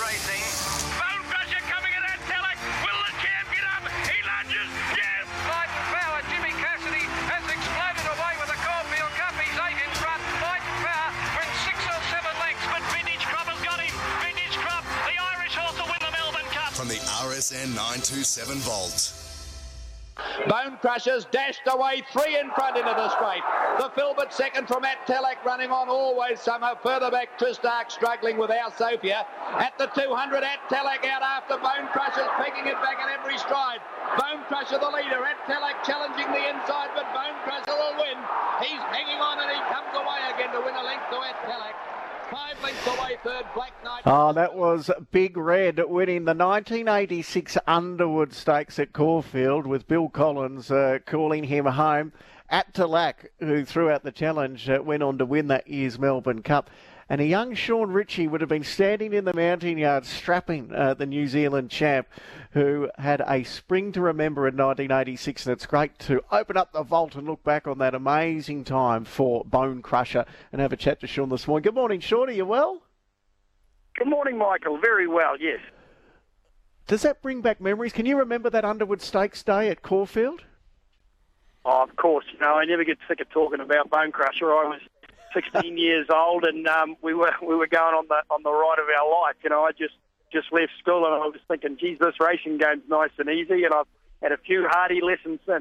racing. Bone Crusher coming at Antelak. Will the champ get up? He lunges. Yes! Light and Power. Jimmy Cassidy has exploded away with the Caulfield Cup. He's 8 in front. Light and Power wins 6 or 7 lengths, but Vintage Crop has got him. Vintage Crop, the Irish horse will win the Melbourne Cup. From the RSN 927 Vault. Bone Crushers dashed away 3 in front into the straight. The Filbert second from Attelak running on always somehow. Further back, Tristark struggling with Our Sophia. At the 200, Attelak out after Bone Crushers, pegging it back at every stride. Bone Crusher the leader. Attelak challenging the inside, but Bone Crusher will win. He's hanging on and he comes away again to win a length to Attelak. 5 lengths away, third, Black Knight. Oh, that was Big Red winning the 1986 Underwood Stakes at Caulfield with Bill Collins calling him home. Attelak, who threw out the challenge, went on to win that year's Melbourne Cup. And a young Sean Ritchie would have been standing in the mountain yard strapping the New Zealand champ, who had a spring to remember in 1986. And it's great to open up the vault and look back on that amazing time for Bone Crusher and have a chat to Sean this morning. Good morning, Sean. Are you well? Good morning, Michael. Very well, yes. Does that bring back memories? Can you remember that Underwood Stakes day at Caulfield? Oh, of course. You know, I never get sick of talking about Bone Crusher. I was 16 years old, and we were going on the ride of our life. You know, I just left school, and I was thinking, geez, this racing game's nice and easy, and I've had a few hardy lessons since.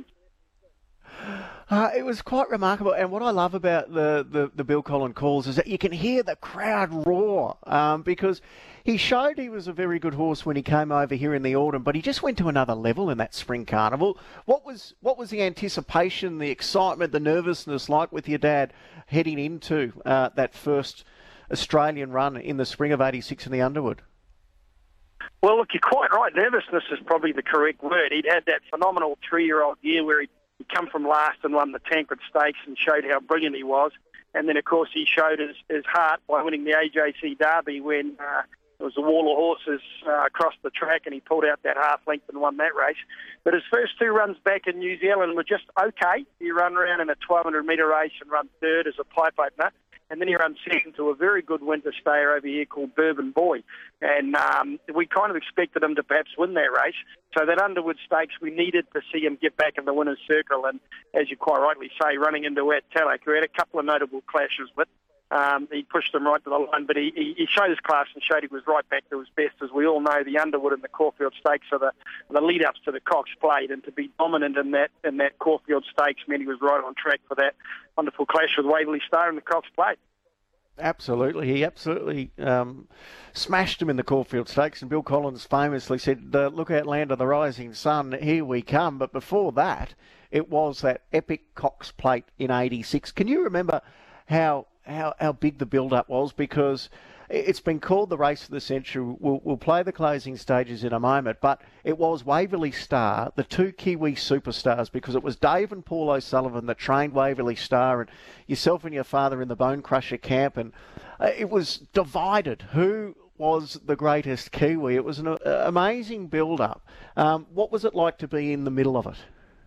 It was quite remarkable, and what I love about the Bill Collins calls is that you can hear the crowd roar because he showed he was a very good horse when he came over here in the autumn, but he just went to another level in that Spring Carnival. What was the anticipation, the excitement, the nervousness like with your dad heading into that first Australian run in the spring of '86 in the Underwood? Well, look, you're quite right. Nervousness is probably the correct word. He'd had that phenomenal 3-year-old year where he'd come from last and won the Tancred Stakes and showed how brilliant he was. And then, of course, he showed his heart by winning the AJC Derby when there was a wall of horses across the track and he pulled out that half length and won that race. But his first 2 runs back in New Zealand were just okay. He ran around in a 1,200-metre race and run third as a pipe opener. And then he ran second to a very good winter stayer over here called Bourbon Boy. And we kind of expected him to perhaps win that race. So that Underwood Stakes, we needed to see him get back in the winner's circle. And as you quite rightly say, running into Attelak, who had a couple of notable clashes with, he pushed him right to the line. But he showed his class and showed he was right back to his best. As we all know, the Underwood and the Caulfield Stakes are the lead-ups to the Cox Plate. And to be dominant in that Caulfield Stakes meant he was right on track for that wonderful clash with Waverley Star in the Cox Plate. Absolutely. He absolutely smashed him in the Caulfield Stakes, and Bill Collins famously said, look out, land of the rising sun, here we come. But before that, it was that epic Cox Plate in '86. Can you remember how big the build-up was? Because it's been called the race of the century. We'll play the closing stages in a moment, but it was Waverley Star, the 2 Kiwi superstars, because it was Dave and Paul O'Sullivan that trained Waverley Star, and yourself and your father in the Bone Crusher camp, and it was divided. Who was the greatest Kiwi? It was an amazing build-up. What was it like to be in the middle of it?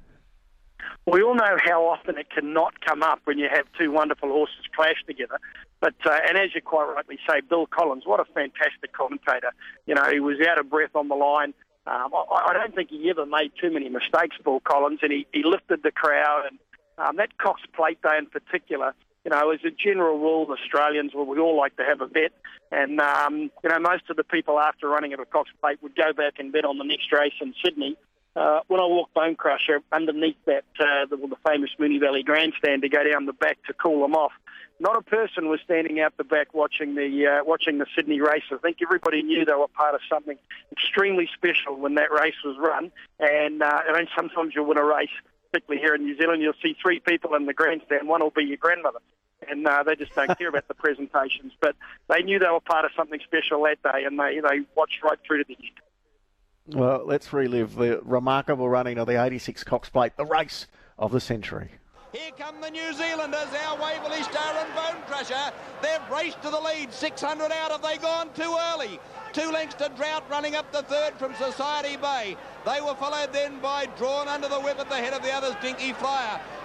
We all know how often it cannot come up when you have 2 wonderful horses clash together. But and as you quite rightly say, Bill Collins, what a fantastic commentator. You know, he was out of breath on the line. I don't think he ever made too many mistakes, Bill Collins, and he lifted the crowd. And that Cox Plate day in particular, you know, as a general rule, Australians, well, we all like to have a bet. And, you know, most of the people after running at a Cox Plate would go back and bet on the next race in Sydney. When I walked Bone Crusher underneath that the famous Moonee Valley Grandstand to go down the back to cool them off, not a person was standing out the back watching the Sydney race. I think everybody knew they were part of something extremely special when that race was run. And I mean, sometimes you'll win a race, particularly here in New Zealand, you'll see 3 people in the grandstand. One will be your grandmother. And they just don't care about the presentations. But they knew they were part of something special that day, and they watched right through to the end. Well, let's relive the remarkable running of the '86 Cox Plate, the race of the century. Here come the New Zealanders, our Waverley Star and Bone Crusher. They've raced to the lead, 600 out. Have they gone too early? 2 lengths to Drought running up the third from Society Bay. They were followed then by Drawn Under the Whip at the head of the others, Dinky Flyer.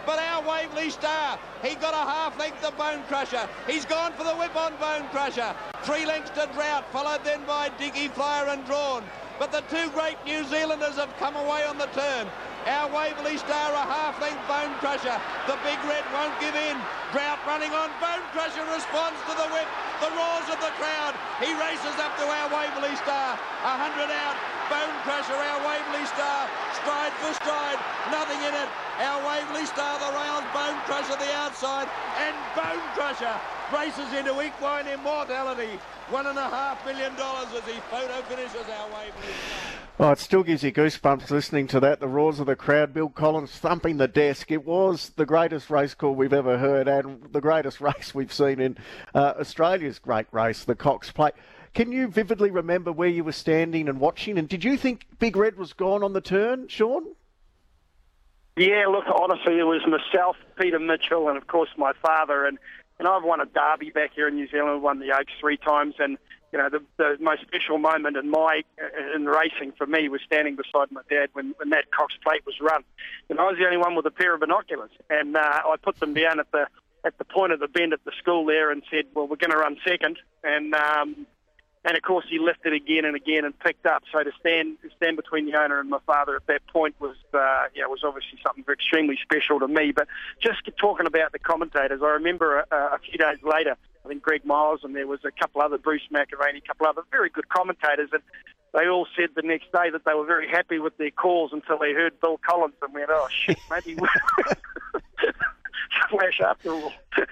But our Waverley Star, he got a half length of Bone Crusher. He's gone for the whip on Bone Crusher. 3 lengths to Drought, followed then by Diggy Flyer and Drawn. But the 2 great New Zealanders have come away on the turn. Our Waverley Star, a half-length Bone Crusher. The Big Red won't give in. Drought running on. Bone Crusher responds to the whip. The roars of the crowd. He races up to our Waverley Star. 100 out. Bone Crusher, our Waverley Star. Stride for stride. Nothing in it. Our Waverley Star, the rails. Bone Crusher, the outside. And Bone Crusher races into equine immortality. $1.5 million as he photo finishes our Waverley Star. Oh, it still gives you goosebumps listening to that. The roars of the crowd, Bill Collins thumping the desk. It was the greatest race call we've ever heard and the greatest race we've seen in Australia's great race, the Cox Plate. Can you vividly remember where you were standing and watching? And did you think Big Red was gone on the turn, Sean? Yeah, look, honestly, it was myself, Peter Mitchell, and of course my father. And I've won a derby back here in New Zealand, won the Oaks 3 times, and you know, the most special moment in racing for me was standing beside my dad when that Cox Plate was run. And I was the only one with a pair of binoculars. And I put them down at the point of the bend at the school there and said, well, we're going to run second. And of course he lifted again and again and picked up. So to stand between the owner and my father at that point was obviously something extremely special to me. But just talking about the commentators, I remember a few days later, I think Greg Miles, and there was a couple other, Bruce McElvaney, a couple other very good commentators, and they all said the next day that they were very happy with their calls until they heard Bill Collins and went, oh shit, maybe we'll flash after all.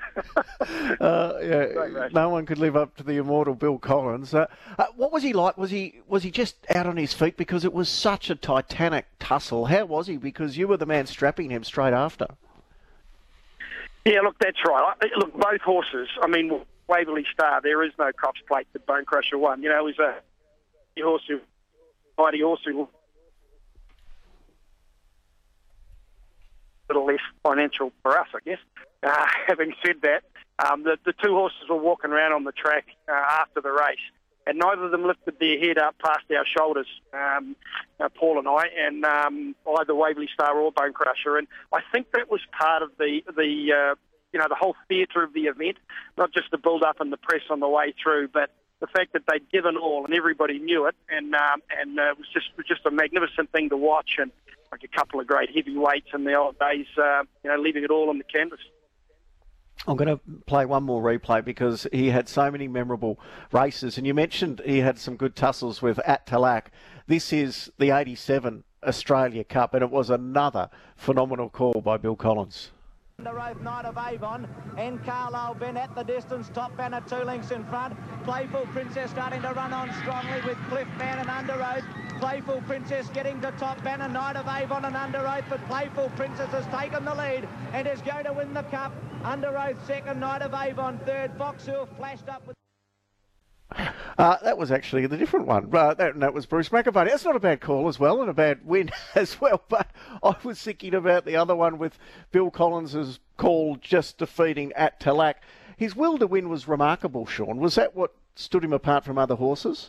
No one could live up to the immortal Bill Collins. What was he like? Was he just out on his feet because it was such a titanic tussle? How was he? Because you were the man strapping him straight after. Yeah, look, that's right. Look, both horses, I mean, Waverley Star, there is no Cox Plate that Bone Crusher won. You know, he's a mighty horse who a little less financial for us, I guess. Having said that, the 2 horses were walking around on the track after the race, and neither of them lifted their head up past our shoulders, Paul and I, and either Waverley Star or Bone Crusher. And I think that was part of the whole theatre of the event, not just the build-up and the press on the way through, but the fact that they'd given all and everybody knew it, and it was just a magnificent thing to watch, and like a couple of great heavyweights in the old days, leaving it all on the canvas. I'm going to play one more replay because he had so many memorable races. And you mentioned he had some good tussles with At Talak. This is the 87 Australia Cup, and it was another phenomenal call by Bill Collins. Under Oath, Knight of Avon and Carlisle Ben at the distance. Top Banner 2 lengths in front. Playful Princess starting to run on strongly with Cliff Man and Under Oath. Playful Princess getting to Top Banner, Knight of Avon and Under Oath, but Playful Princess has taken the lead and is going to win the Cup. Under Oath second, Knight of Avon third. Fox Hill flashed up with... That was actually the different one. That was Bruce McElvaney. That's not a bad call as well and a bad win as well. But I was thinking about the other one with Bill Collins's call just defeating At Talak. His will to win was remarkable, Sean. Was that what stood him apart from other horses?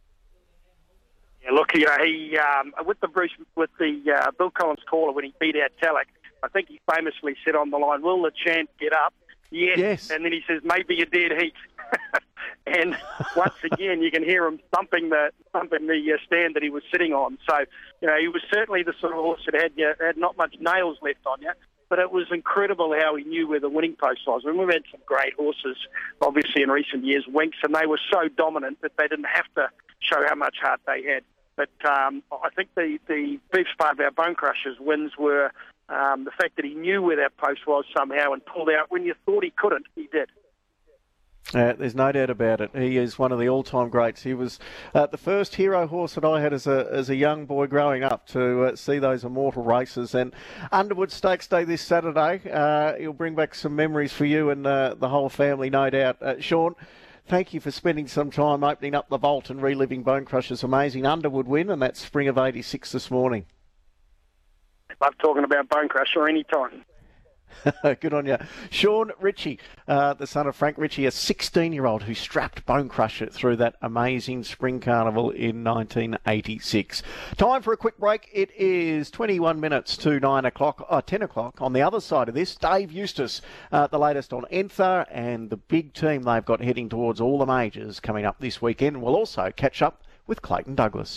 Yeah, look, he with the Bill Collins caller when he beat At Talak, I think he famously said on the line, "Will the chant get up?" Yes. And then he says, "Maybe a dead heat." And once again, you can hear him thumping the stand that he was sitting on. So, he was certainly the sort of horse that had not much nails left on you. But it was incredible how he knew where the winning post was. I mean, we've had some great horses, obviously, in recent years, Winks, and they were so dominant that they didn't have to show how much heart they had. But I think the best part about Bone Crusher's wins were the fact that he knew where that post was somehow and pulled out when you thought he couldn't, he did. There's no doubt about it. He is one of the all-time greats. He was the first hero horse that I had as a young boy growing up to see those immortal races. And Underwood Stakes Day this Saturday, he'll bring back some memories for you and the whole family, no doubt. Sean, thank you for spending some time opening up the vault and reliving Bone Crusher's amazing Underwood win, and that spring of '86 this morning. Love talking about Bone Crusher any time. Good on you. Sean Ritchie, the son of Frank Ritchie, a 16-year-old who strapped Bone Crusher through that amazing spring carnival in 1986. Time for a quick break. It is 21 minutes to 10 o'clock. On the other side of this, Dave Eustace, the latest on Enther and the big team they've got heading towards all the majors coming up this weekend. We'll also catch up with Clayton Douglas.